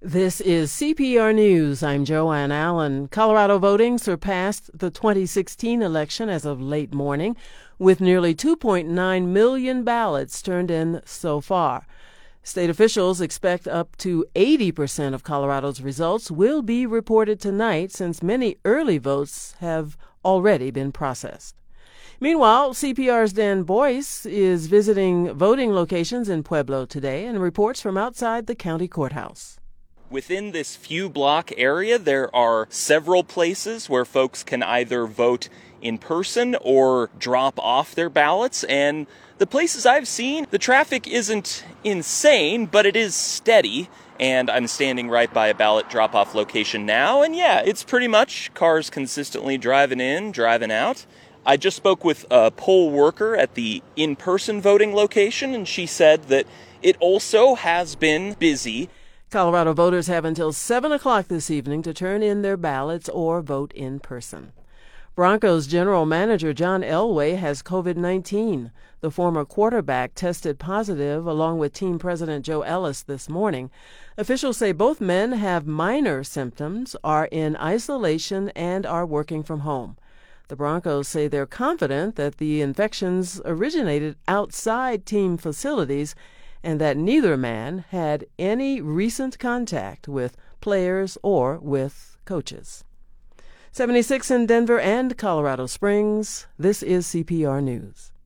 This is CPR News. I'm Joanne Allen. Colorado voting surpassed the 2016 election as of late morning, with nearly 2.9 million ballots turned in so far. State officials expect up to 80% of Colorado's results will be reported tonight, since many early votes have already been processed. Meanwhile, CPR's Dan Boyce is visiting voting locations in Pueblo today and reports from outside the county courthouse. Within this few block area, there are several places where folks can either vote in person or drop off their ballots. And the places I've seen, the traffic isn't insane, but it is steady. And I'm standing right by a ballot drop-off location now. And yeah, it's pretty much cars consistently driving in, driving out. I just spoke with a poll worker at the in-person voting location, and she said that it also has been busy. Colorado voters have until 7 o'clock this evening to turn in their ballots or vote in person. Broncos general manager John Elway has COVID-19. The former quarterback tested positive along with team president Joe Ellis this morning. Officials say both men have minor symptoms, are in isolation, and are working from home. The Broncos say they're confident that the infections originated outside team facilities and that neither man had any recent contact with players or with coaches. 76 in Denver and Colorado Springs. This is CPR News.